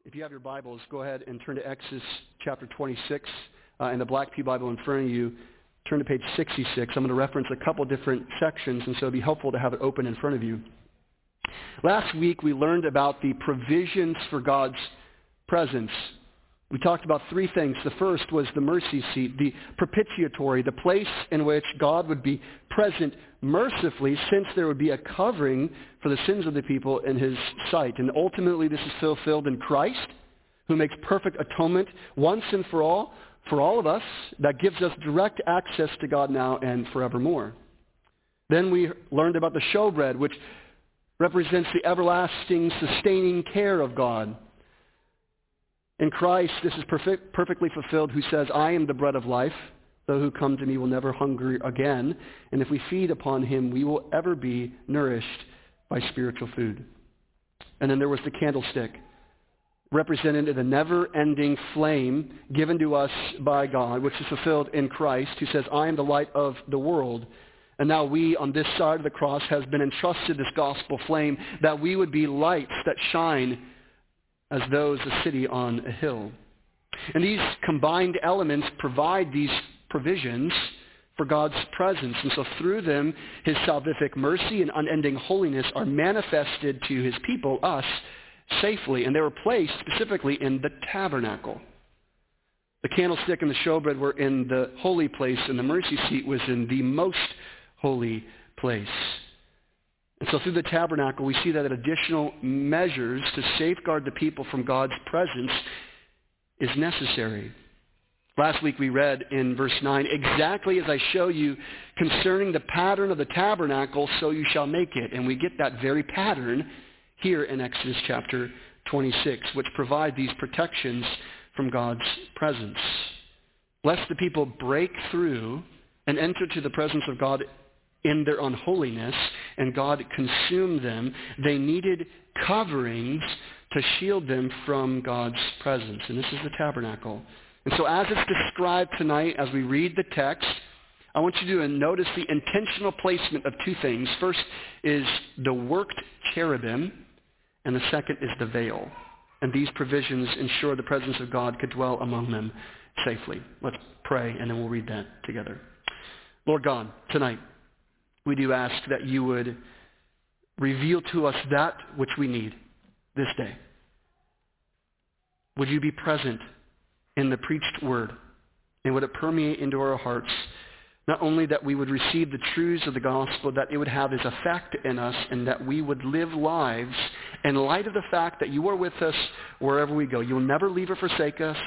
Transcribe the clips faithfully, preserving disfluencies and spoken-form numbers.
If you have your Bibles, go ahead and turn to Exodus chapter twenty-six. Uh, in the Black Pew Bible in front of you, turn to page sixty-six. I'm going to reference a couple different sections, and so it'd be helpful to have it open in front of you. Last week, we learned about the provisions for God's presence. We talked about three things. The first was the mercy seat, the propitiatory, the place in which God would be present mercifully, since there would be a covering for the sins of the people in his sight. And ultimately, this is fulfilled in Christ, who makes perfect atonement once and for all, for all of us, that gives us direct access to God now and forevermore. Then we learned about the showbread, which represents the everlasting, sustaining care of God. In Christ, this is perfect, perfectly fulfilled, who says, I am the bread of life. Those who come to me will never hunger again. And if we feed upon him, we will ever be nourished by spiritual food. And then there was the candlestick, represented in the never-ending flame given to us by God, which is fulfilled in Christ, who says, I am the light of the world. And now we, on this side of the cross, has been entrusted this gospel flame, that we would be lights that shine as though it's a city on a hill. And these combined elements provide these provisions for God's presence. And so through them, his salvific mercy and unending holiness are manifested to his people, us, safely. And they were placed specifically in the tabernacle. The candlestick and the showbread were in the holy place, and the mercy seat was in the most holy place. And so through the tabernacle, we see that additional measures to safeguard the people from God's presence is necessary. Last week we read in verse nine, exactly as I show you concerning the pattern of the tabernacle, so you shall make it. And we get that very pattern here in Exodus chapter twenty-six, which provide these protections from God's presence. Lest the people break through and enter to the presence of God in their unholiness, and God consumed them, they needed coverings to shield them from God's presence. And this is the tabernacle. And so as it's described tonight, as we read the text, I want you to notice the intentional placement of two things. First is the worked cherubim, and the second is the veil. And these provisions ensure the presence of God could dwell among them safely. Let's pray, and then we'll read that together. Lord God, tonight, we do ask that you would reveal to us that which we need this day. Would you be present in the preached word, and would it permeate into our hearts, not only that we would receive the truths of the gospel, that it would have its effect in us, and that we would live lives in light of the fact that you are with us wherever we go. You will never leave or forsake us.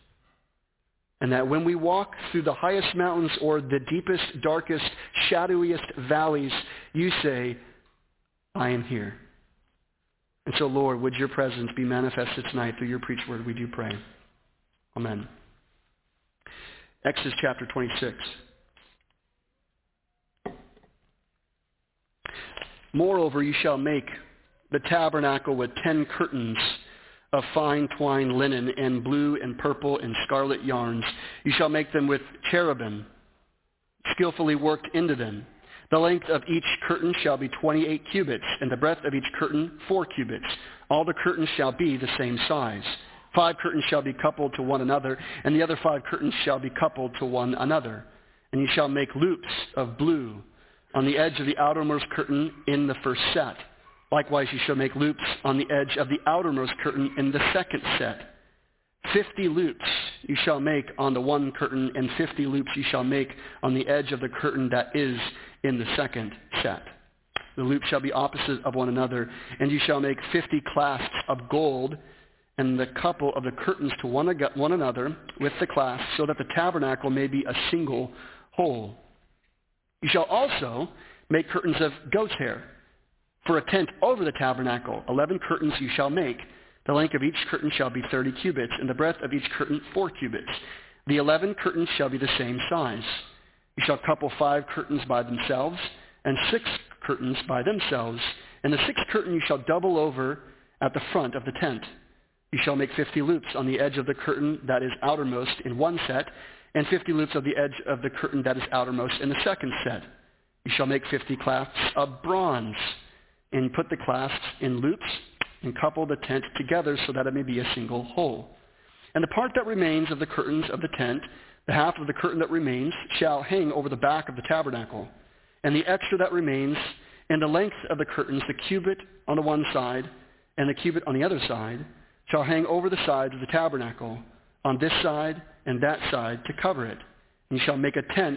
And that when we walk through the highest mountains or the deepest, darkest, shadowiest valleys, you say, I am here. And so, Lord, would your presence be manifested tonight through your preached word, we do pray. Amen. Exodus chapter twenty-six. Moreover, you shall make the tabernacle with ten curtains of fine twined linen and blue and purple and scarlet yarns. You shall make them with cherubim, skillfully worked into them. The length of each curtain shall be twenty-eight cubits, and the breadth of each curtain four cubits. All the curtains shall be the same size. Five curtains shall be coupled to one another, and the other five curtains shall be coupled to one another. And you shall make loops of blue on the edge of the outermost curtain in the first set. Likewise, you shall make loops on the edge of the outermost curtain in the second set. Fifty loops you shall make on the one curtain, and fifty loops you shall make on the edge of the curtain that is in the second set. The loops shall be opposite of one another, and you shall make fifty clasps of gold, and the couple of the curtains to one, one another with the clasps, so that the tabernacle may be a single whole. You shall also make curtains of goat's hair for a tent over the tabernacle. Eleven curtains you shall make. The length of each curtain shall be thirty cubits, and the breadth of each curtain four cubits. The eleven curtains shall be the same size. You shall couple five curtains by themselves, and six curtains by themselves, and the sixth curtain you shall double over at the front of the tent. You shall make fifty loops on the edge of the curtain that is outermost in one set, and fifty loops of the edge of the curtain that is outermost in the second set. You shall make fifty clasps of bronze, and put the clasps in loops and couple the tent together so that it may be a single whole. And the part that remains of the curtains of the tent, the half of the curtain that remains, shall hang over the back of the tabernacle. And the extra that remains, and the length of the curtains, the cubit on the one side and the cubit on the other side, shall hang over the sides of the tabernacle, on this side and that side, to cover it. And you shall make a tent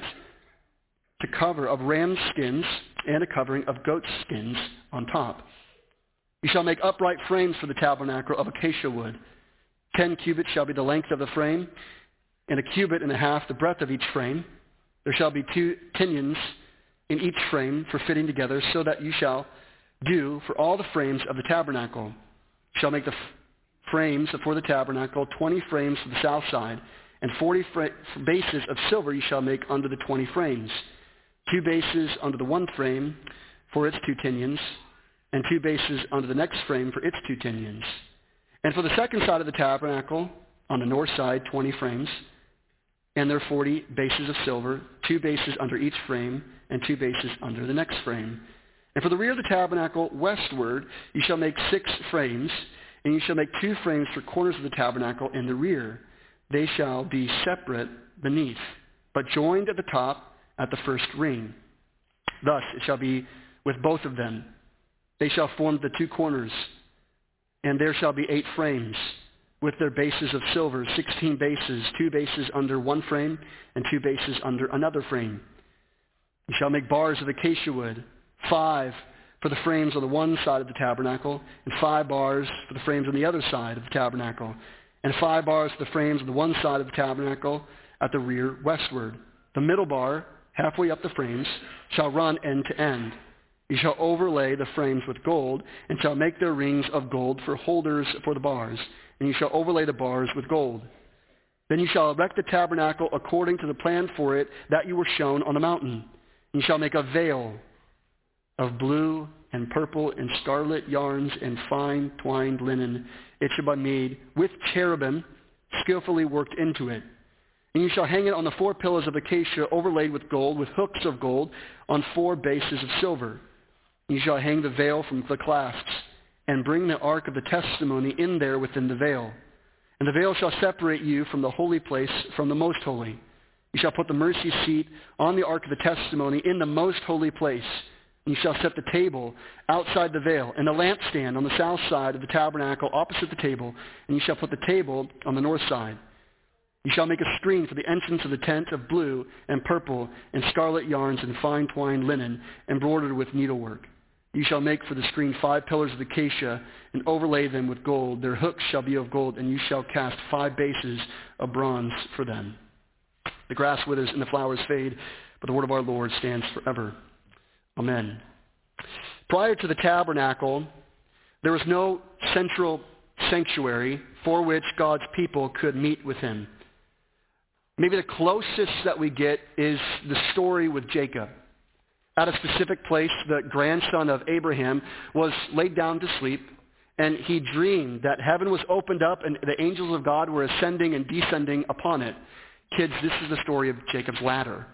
to cover of ram skins and a covering of goat skins on top. You shall make upright frames for the tabernacle of acacia wood. Ten cubits shall be the length of the frame, and a cubit and a half the breadth of each frame. There shall be two pinions in each frame for fitting together, so that you shall do for all the frames of the tabernacle. You shall make the f- frames for the tabernacle, twenty frames for the south side, and forty fra- bases of silver you shall make under the twenty frames. Two bases under the one frame for its two pinions, and two bases under the next frame for its two pinions. And for the second side of the tabernacle, on the north side, twenty frames, and their forty bases of silver, two bases under each frame, and two bases under the next frame. And for the rear of the tabernacle, westward, you shall make six frames, and you shall make two frames for corners of the tabernacle in the rear. They shall be separate beneath, but joined at the top at the first ring. Thus it shall be with both of them. They shall form the two corners, and there shall be eight frames, with their bases of silver, sixteen bases, two bases under one frame, and two bases under another frame. You shall make bars of acacia wood, five for the frames on the one side of the tabernacle, and five bars for the frames on the other side of the tabernacle, and five bars for the frames on the one side of the tabernacle at the rear westward. The middle bar, halfway up the frames, shall run end to end. You shall overlay the frames with gold, and shall make their rings of gold for holders for the bars, and you shall overlay the bars with gold. Then you shall erect the tabernacle according to the plan for it that you were shown on the mountain. You shall make a veil of blue and purple and scarlet yarns and fine twined linen. It shall be made with cherubim skillfully worked into it. And you shall hang it on the four pillars of acacia overlaid with gold, with hooks of gold on four bases of silver. You shall hang the veil from the clasps, and bring the ark of the testimony in there within the veil. And the veil shall separate you from the holy place from the most holy. You shall put the mercy seat on the ark of the testimony in the most holy place. And you shall set the table outside the veil, and the lampstand on the south side of the tabernacle opposite the table, and you shall put the table on the north side. You shall make a screen for the entrance of the tent of blue and purple and scarlet yarns and fine twined linen, embroidered with needlework. You shall make for the screen five pillars of acacia and overlay them with gold. Their hooks shall be of gold, and you shall cast five bases of bronze for them. The grass withers and the flowers fade, but the word of our Lord stands forever. Amen. Prior to the tabernacle, there was no central sanctuary for which God's people could meet with him. Maybe the closest that we get is the story with Jacob. At a specific place, the grandson of Abraham was laid down to sleep, and he dreamed that heaven was opened up and the angels of God were ascending and descending upon it. Kids, this is the story of Jacob's ladder.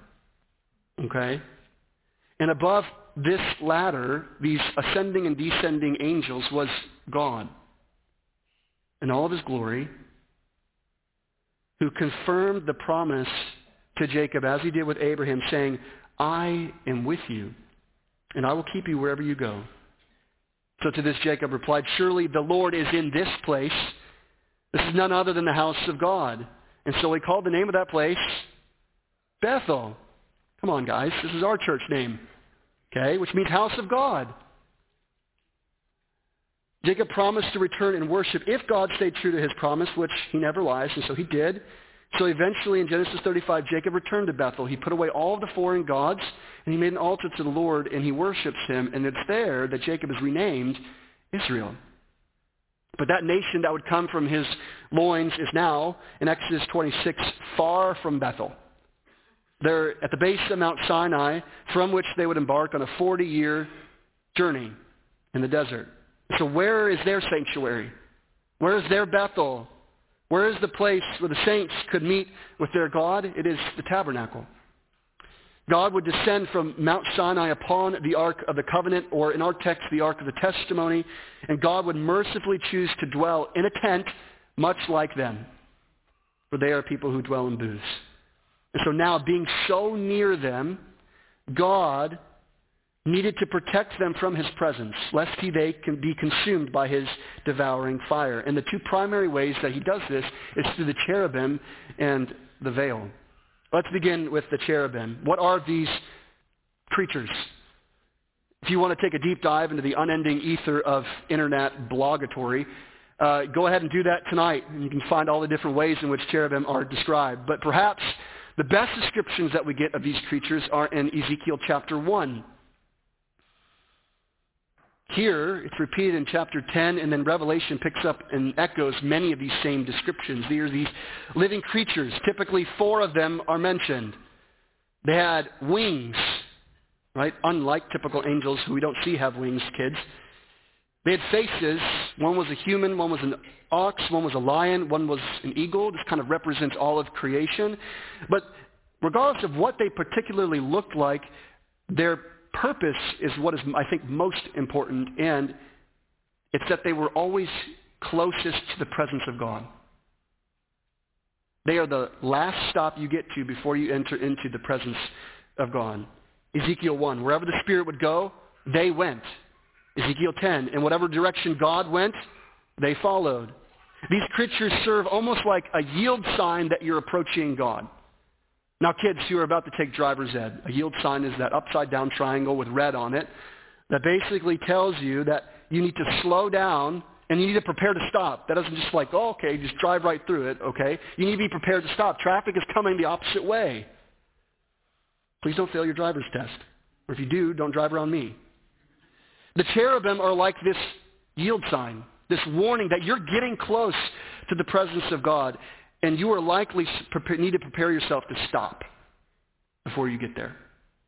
Okay? And above this ladder, these ascending and descending angels, was God in all of his glory, who confirmed the promise to Jacob as he did with Abraham, saying, I am with you, and I will keep you wherever you go. So to this Jacob replied, surely the Lord is in this place. This is none other than the house of God. And so he called the name of that place Bethel. Come on, guys. This is our church name, okay, which means house of God. Jacob promised to return and worship if God stayed true to his promise, which he never lies, and so he did. So eventually in Genesis thirty-five, Jacob returned to Bethel. He put away all of the foreign gods, and he made an altar to the Lord, and he worships him. And it's there that Jacob is renamed Israel. But that nation that would come from his loins is now, in Exodus twenty-six, far from Bethel. They're at the base of Mount Sinai, from which they would embark on a forty-year journey in the desert. So where is their sanctuary? Where is their Bethel? Where is the place where the saints could meet with their God? It is the tabernacle. God would descend from Mount Sinai upon the Ark of the Covenant, or in our text, the Ark of the Testimony, and God would mercifully choose to dwell in a tent much like them, for they are people who dwell in booths. And so now, being so near them, God needed to protect them from his presence, lest he, they can be consumed by his devouring fire. And the two primary ways that he does this is through the cherubim and the veil. Let's begin with the cherubim. What are these creatures? If you want to take a deep dive into the unending ether of internet blogatory, uh, go ahead and do that tonight, and you can find all the different ways in which cherubim are described. But perhaps the best descriptions that we get of these creatures are in Ezekiel chapter one. Here, it's repeated in chapter ten, and then Revelation picks up and echoes many of these same descriptions. These are these living creatures. Typically, four of them are mentioned. They had wings, right? Unlike typical angels who we don't see have wings, kids. They had faces. One was a human, one was an ox, one was a lion, one was an eagle. This kind of represents all of creation. But regardless of what they particularly looked like, their purpose is what is, I think, most important, and it's that they were always closest to the presence of God. They are the last stop you get to before you enter into the presence of God. Ezekiel one, wherever the Spirit would go, they went. Ezekiel ten, in whatever direction God went, they followed. These creatures serve almost like a yield sign that you're approaching God. Now, kids who are about to take driver's ed, a yield sign is that upside-down triangle with red on it that basically tells you that you need to slow down and you need to prepare to stop. That doesn't just like, oh, okay, just drive right through it, okay? You need to be prepared to stop. Traffic is coming the opposite way. Please don't fail your driver's test. Or if you do, don't drive around me. The cherubim are like this yield sign, this warning that you're getting close to the presence of God, and you are likely need to prepare yourself to stop before you get there.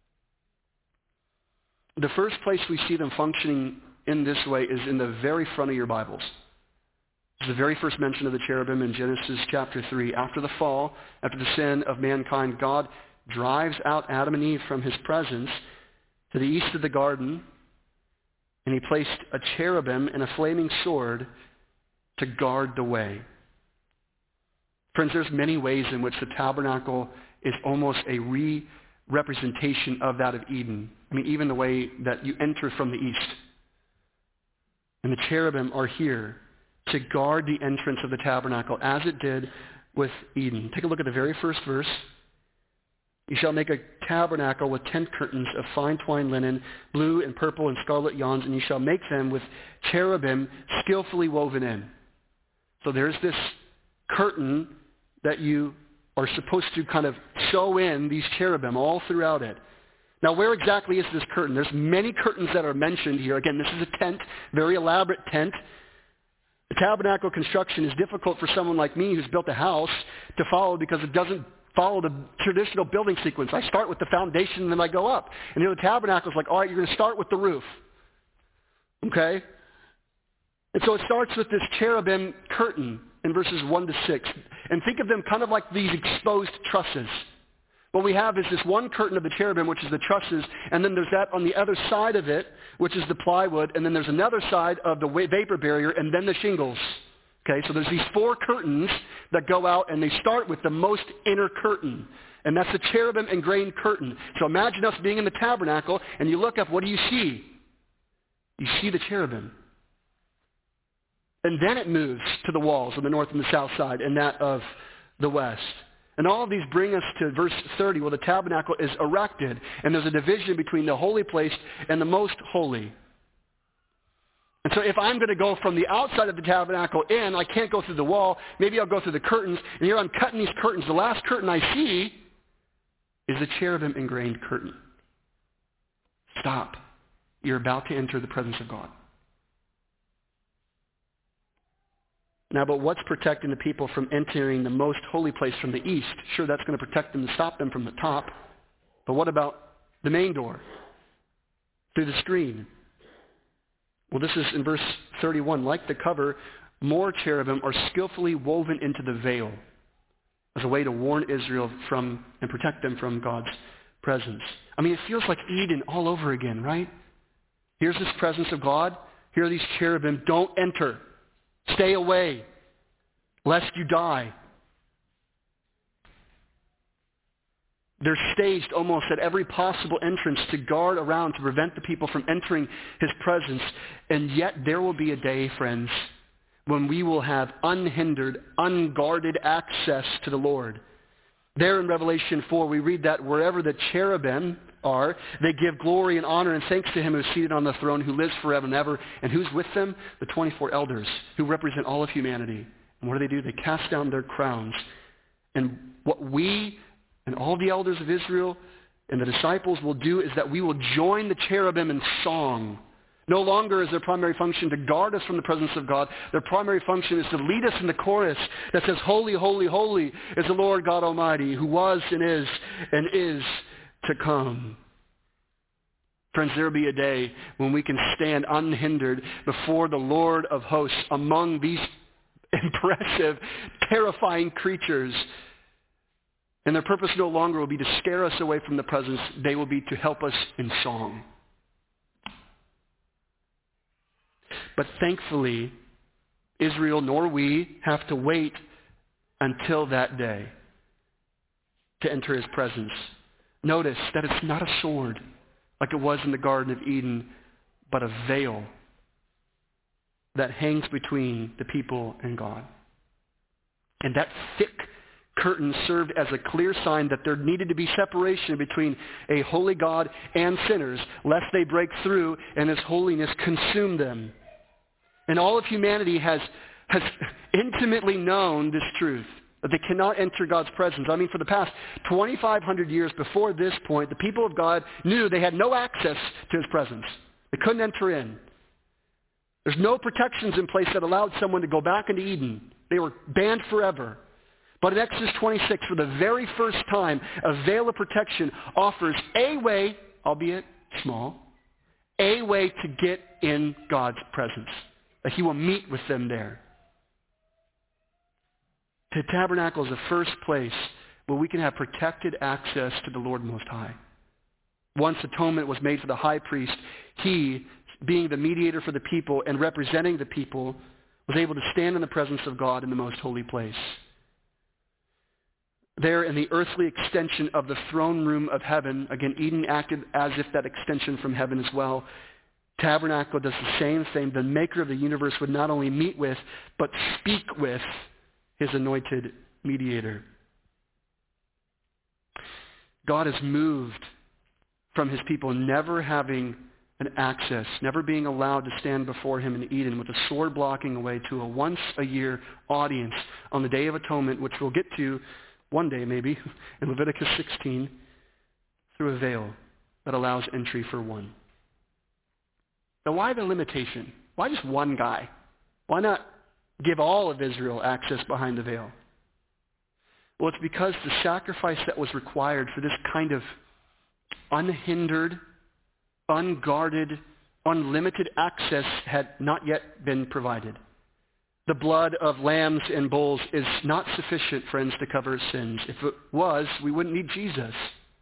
The first place we see them functioning in this way is in the very front of your Bibles. It's the very first mention of the cherubim in Genesis chapter three. After the fall, after the sin of mankind, God drives out Adam and Eve from his presence to the east of the garden, and he placed a cherubim and a flaming sword to guard the way. Friends, there's many ways in which the tabernacle is almost a re-representation of that of Eden. I mean, even the way that you enter from the east. And the cherubim are here to guard the entrance of the tabernacle as it did with Eden. Take a look at the very first verse. You shall make a tabernacle with ten curtains of fine twined linen, blue and purple and scarlet yawns, and you shall make them with cherubim skillfully woven in. So there's this curtain that you are supposed to kind of sew in these cherubim all throughout it. Now, where exactly is this curtain? There's many curtains that are mentioned here. Again, this is a tent, very elaborate tent. The tabernacle construction is difficult for someone like me who's built a house to follow because it doesn't follow the traditional building sequence. I start with the foundation and then I go up. And you know, the tabernacle is like, all right, you're going to start with the roof. Okay? And so it starts with this cherubim curtain in verses one to six. And think of them kind of like these exposed trusses. What we have is this one curtain of the cherubim, which is the trusses, and then there's that on the other side of it, which is the plywood, and then there's another side of the vapor barrier, and then the shingles. Okay, so there's these four curtains that go out, and they start with the most inner curtain. And that's the cherubim ingrained curtain. So imagine us being in the tabernacle, and you look up, what do you see? You see the cherubim. And then it moves to the walls on the north and the south side, and that of the west. And all of these bring us to verse thirty, where the tabernacle is erected, and there's a division between the holy place and the most holy. And so if I'm going to go from the outside of the tabernacle in, I can't go through the wall. Maybe I'll go through the curtains. And here I'm cutting these curtains. The last curtain I see is the cherubim ingrained curtain. Stop. You're about to enter the presence of God. Now, but what's protecting the people from entering the most holy place from the east? Sure, that's going to protect them and stop them from the top. But what about the main door? Through the screen? Well, this is in verse thirty-one. Like the cover, more cherubim are skillfully woven into the veil as a way to warn Israel from and protect them from God's presence. I mean, it feels like Eden all over again, right? Here's this presence of God. Here are these cherubim. Don't enter. Stay away, lest you die. They're staged almost at every possible entrance to guard around, to prevent the people from entering his presence. And yet there will be a day, friends, when we will have unhindered, unguarded access to the Lord. There in Revelation four, we read that wherever the cherubim are, they give glory and honor and thanks to him who is seated on the throne, who lives forever and ever. And who's with them? The twenty-four elders, who represent all of humanity. And what do they do? They cast down their crowns. And what we and all the elders of Israel and the disciples will do is that we will join the cherubim in song. No longer is their primary function to guard us from the presence of God. Their primary function is to lead us in the chorus that says, "Holy, holy, holy is the Lord God Almighty, who was and is and is to come." Friends, there will be a day when we can stand unhindered before the Lord of hosts among these impressive, terrifying creatures. And their purpose no longer will be to scare us away from the presence. They will be to help us in song. But thankfully, Israel nor we have to wait until that day to enter his presence. Notice that it's not a sword like it was in the Garden of Eden, but a veil that hangs between the people and God. And that thick curtain served as a clear sign that there needed to be separation between a holy God and sinners, lest they break through and his holiness consume them. And all of humanity has, has intimately known this truth, that they cannot enter God's presence. I mean, for the past twenty-five hundred years before this point, the people of God knew they had no access to his presence. They couldn't enter in. There's no protections in place that allowed someone to go back into Eden. They were banned forever. But in Exodus twenty-six, for the very first time, a veil of protection offers a way, albeit small, a way to get in God's presence. That he will meet with them there. The tabernacle is the first place where we can have protected access to the Lord Most High. Once atonement was made for the high priest, he, being the mediator for the people and representing the people, was able to stand in the presence of God in the most holy place. There in the earthly extension of the throne room of heaven, again, Eden acted as if that extension from heaven as well. Tabernacle does the same thing. The maker of the universe would not only meet with, but speak with his anointed mediator. God has moved from his people never having an access, never being allowed to stand before him in Eden with a sword blocking away, to a once-a-year audience on the Day of Atonement, which we'll get to one day maybe in Leviticus sixteen, through a veil that allows entry for one. Now, why the limitation? Why just one guy? Why not give all of Israel access behind the veil? Well, it's because the sacrifice that was required for this kind of unhindered, unguarded, unlimited access had not yet been provided. The blood of lambs and bulls is not sufficient, friends, to cover sins. If it was, we wouldn't need Jesus.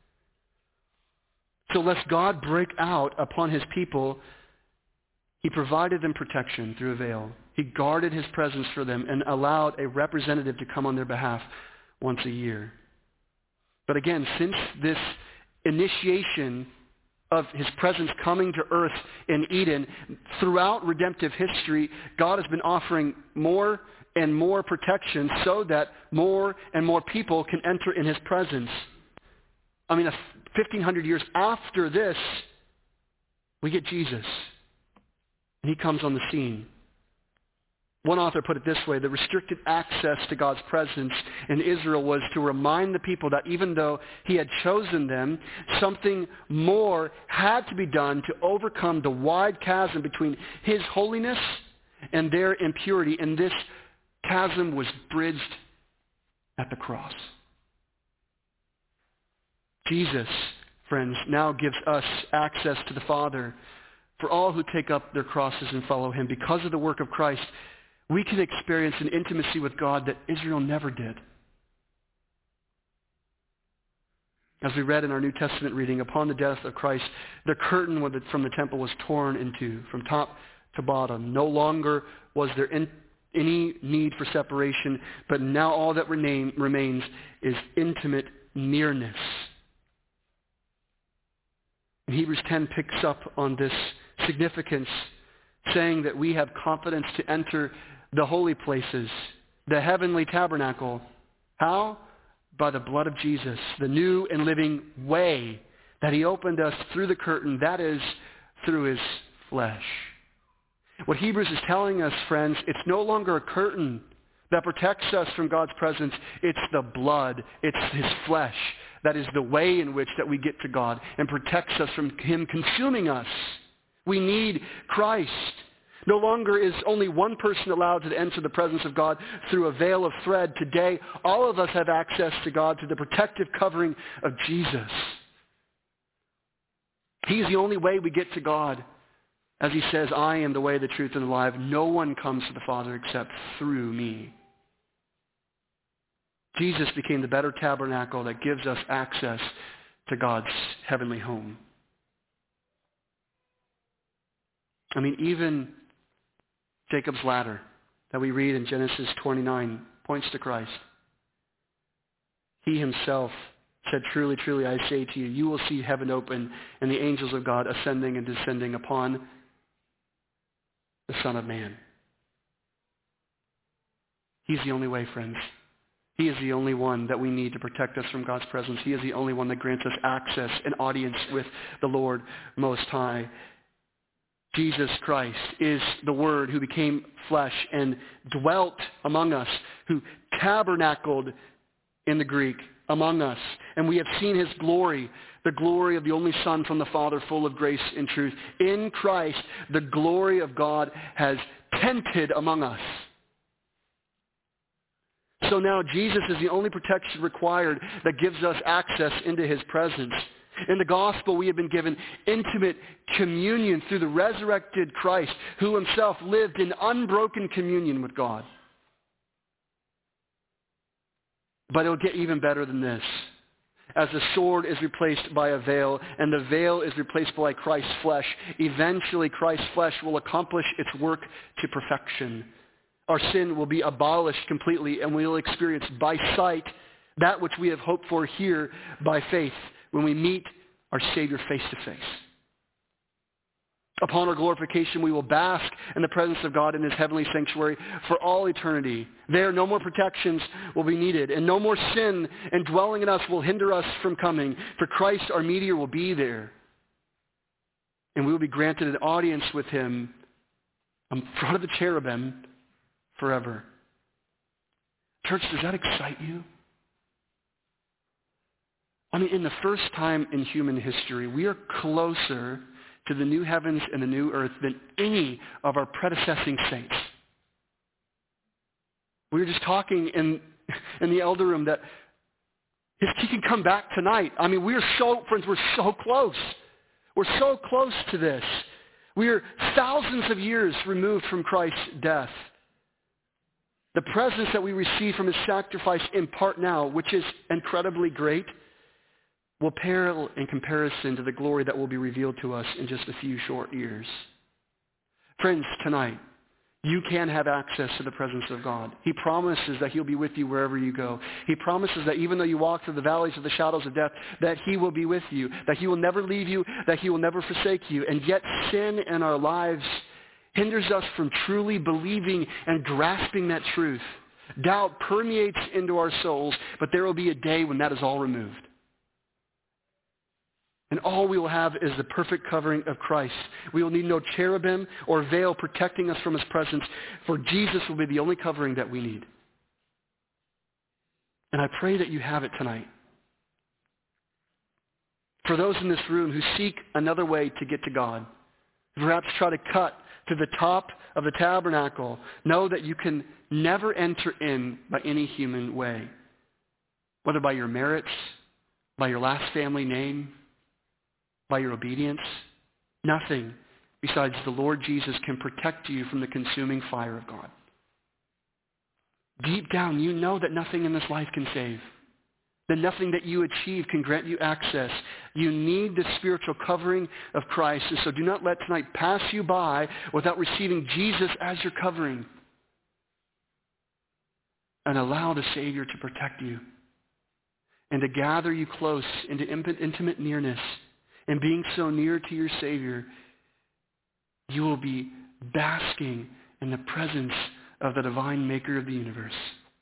So lest God break out upon his people, he provided them protection through a veil. He guarded his presence for them and allowed a representative to come on their behalf once a year. But again, since this initiation of his presence coming to earth in Eden, throughout redemptive history, God has been offering more and more protection so that more and more people can enter in his presence. I mean, fifteen hundred years after this, we get Jesus. And he comes on the scene. One author put it this way: the restricted access to God's presence in Israel was to remind the people that even though he had chosen them, something more had to be done to overcome the wide chasm between his holiness and their impurity. And this chasm was bridged at the cross. Jesus, friends, now gives us access to the Father. For all who take up their crosses and follow him, because of the work of Christ, we can experience an intimacy with God that Israel never did. As we read in our New Testament reading, upon the death of Christ, the curtain from the temple was torn in two, from top to bottom. No longer was there in, any need for separation, but now all that remain, remains is intimate nearness. And Hebrews ten picks up on this significance, saying that we have confidence to enter the holy places, the heavenly tabernacle. How? By the blood of Jesus, the new and living way that he opened us through the curtain, that is, through his flesh. What Hebrews is telling us, friends, it's no longer a curtain that protects us from God's presence. It's the blood. It's his flesh. That is the way in which that we get to God and protects us from him consuming us. We need Christ. No longer is only one person allowed to enter the presence of God through a veil of thread. Today, all of us have access to God through the protective covering of Jesus. He's the only way we get to God. As he says, I am the way, the truth, and the life. No one comes to the Father except through me. Jesus became the better tabernacle that gives us access to God's heavenly home. I mean, even Jacob's ladder that we read in Genesis twenty-nine points to Christ. He himself said, truly, truly, I say to you, you will see heaven open and the angels of God ascending and descending upon the Son of Man. He's the only way, friends. He is the only one that we need to protect us from God's presence. He is the only one that grants us access and audience with the Lord Most High. Jesus Christ is the Word who became flesh and dwelt among us, who tabernacled in the Greek among us. And we have seen his glory, the glory of the only Son from the Father, full of grace and truth. In Christ, the glory of God has tented among us. So now Jesus is the only protection required that gives us access into his presence. In the gospel, we have been given intimate communion through the resurrected Christ, who himself lived in unbroken communion with God. But it'll get even better than this. As the sword is replaced by a veil, and the veil is replaced by Christ's flesh, eventually Christ's flesh will accomplish its work to perfection. Our sin will be abolished completely, and we will experience by sight that which we have hoped for here by faith, when we meet our Savior face to face. Upon our glorification, we will bask in the presence of God in his heavenly sanctuary for all eternity. There, no more protections will be needed, and no more sin and dwelling in us will hinder us from coming, for Christ, our mediator, will be there. And we will be granted an audience with him in front of the cherubim forever. Church, does that excite you? I mean, in the first time in human history, we are closer to the new heavens and the new earth than any of our predecessing saints. We were just talking in, in the elder room that his, he can come back tonight. I mean, we are so, friends, we're so close. We're so close to this. We are thousands of years removed from Christ's death. The presence that we receive from his sacrifice in part now, which is incredibly great, will pale in comparison to the glory that will be revealed to us in just a few short years. Friends, tonight, you can have access to the presence of God. He promises that he'll be with you wherever you go. He promises that even though you walk through the valleys of the shadows of death, that he will be with you, that he will never leave you, that he will never forsake you. And yet sin in our lives hinders us from truly believing and grasping that truth. Doubt permeates into our souls, but there will be a day when that is all removed. And all we will have is the perfect covering of Christ. We will need no cherubim or veil protecting us from his presence, for Jesus will be the only covering that we need. And I pray that you have it tonight. For those in this room who seek another way to get to God, perhaps try to cut to the top of the tabernacle, know that you can never enter in by any human way, whether by your merits, by your last family name, by your obedience. Nothing besides the Lord Jesus can protect you from the consuming fire of God. Deep down, you know that nothing in this life can save. then nothing that you achieve can grant you access. You need the spiritual covering of Christ. And so do not let tonight pass you by without receiving Jesus as your covering. And allow the Savior to protect you and to gather you close into intimate nearness. And being so near to your Savior, you will be basking in the presence of the divine maker of the universe.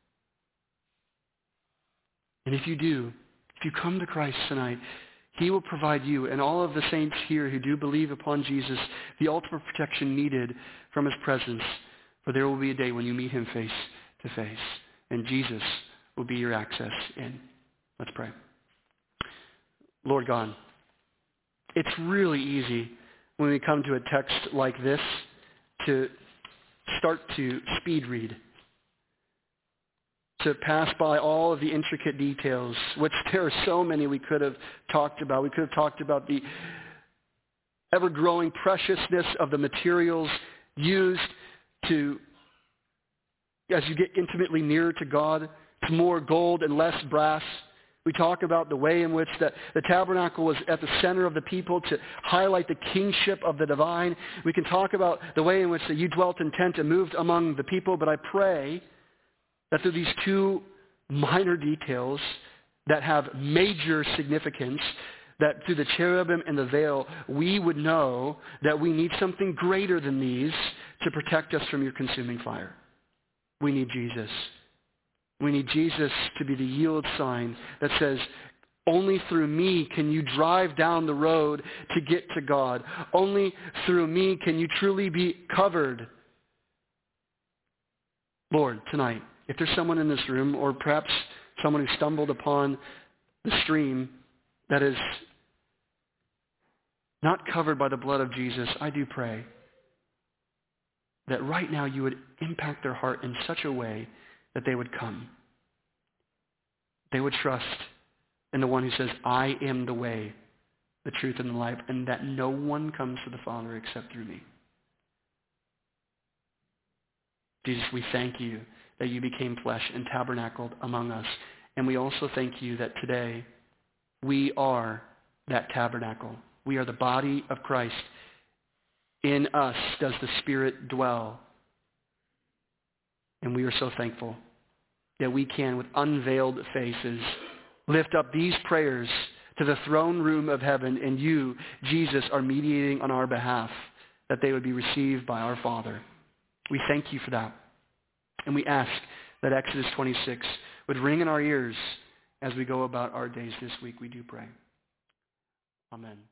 And if you do, if you come to Christ tonight, he will provide you and all of the saints here who do believe upon Jesus the ultimate protection needed from his presence. For there will be a day when you meet him face to face. And Jesus will be your access in. Let's pray. Lord God, it's really easy when we come to a text like this to start to speed read, to pass by all of the intricate details, which there are so many we could have talked about. We could have talked about the ever-growing preciousness of the materials used to, as you get intimately nearer to God, it's more gold and less brass. We talk about the way in which the, the tabernacle was at the center of the people to highlight the kingship of the divine. We can talk about the way in which that you dwelt in tent and moved among the people, but I pray that through these two minor details that have major significance, that through the cherubim and the veil, we would know that we need something greater than these to protect us from your consuming fire. We need Jesus. We need Jesus to be the yield sign that says, only through me can you drive down the road to get to God. Only through me can you truly be covered. Lord, tonight, if there's someone in this room, or perhaps someone who stumbled upon the stream that is not covered by the blood of Jesus, I do pray that right now you would impact their heart in such a way that they would come. They would trust in the one who says, I am the way, the truth, and the life, and that no one comes to the Father except through me. Jesus, we thank you that you became flesh and tabernacled among us. And we also thank you that today we are that tabernacle. We are the body of Christ. In us does the Spirit dwell. And we are so thankful that we can, with unveiled faces, lift up these prayers to the throne room of heaven, and you, Jesus, are mediating on our behalf, that they would be received by our Father. We thank you for that. And we ask that Exodus twenty-six would ring in our ears as we go about our days this week. We do pray. Amen.